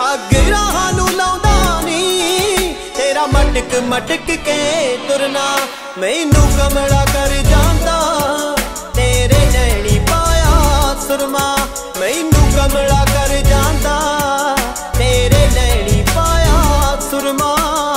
पग राहां नूं लाउंदा नी तेरा मटक मटक के तुरना मैनू कमला कर जांदा तेरे नैनी पाया सुरमा मैनू कमला कर जांदा तेरे नैनी पाया सुरमा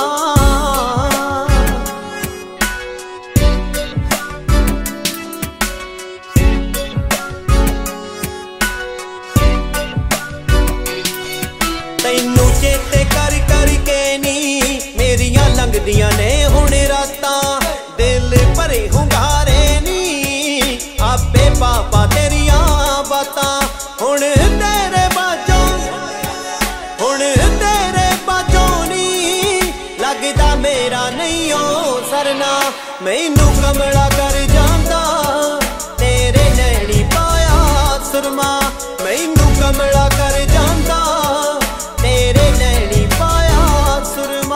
तैनू चेते कर के नी मेरियां लंघदियां ने हुण रातां दिल भरे हुंगारे नी आपे पापा तेरियां बातां हुण तेरे बाजों नी लगदा मेरा नहीं ओ सरना मैनू कमला कर जांदा तेरे नैनी पाया सुरमा मैनू कमला कर जांदा तेरे नैनी पाया सुरमा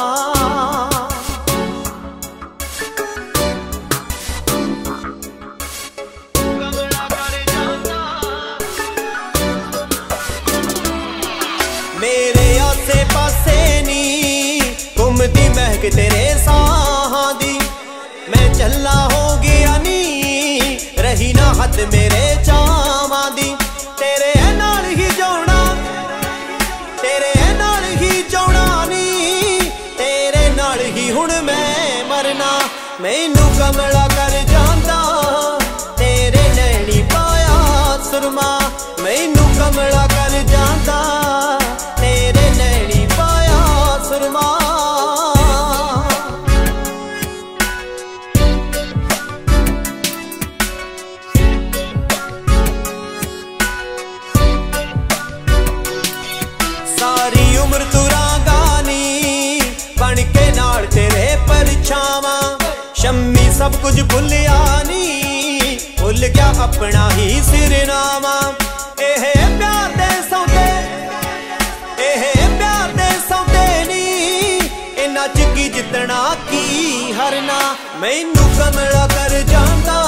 मेरे आसे पासे नी घूमदी महक तेरे साहां दी मैं चला हो गया नी रही ना हद मेरे चावां दी तेरे नाल ही जोड़ा तेरे नाल ही जोड़ा नी तेरे नाल ही हुण मैं मरना मैनू कमला कर जांदा तेरे नैनी पाया सुरमा मैनू कमला कर जांदा तेरे नैनी पाया सुरमा सारी उम्र तुरांगा नी बन के नाल तेरे परछावां शम्मी सब कुछ भुलिया नी भुल गया अपना ही सिरनामा एह प्यार दे सौदे नी इन्हां च की जितना की हरना मैनू कमला कर जांदा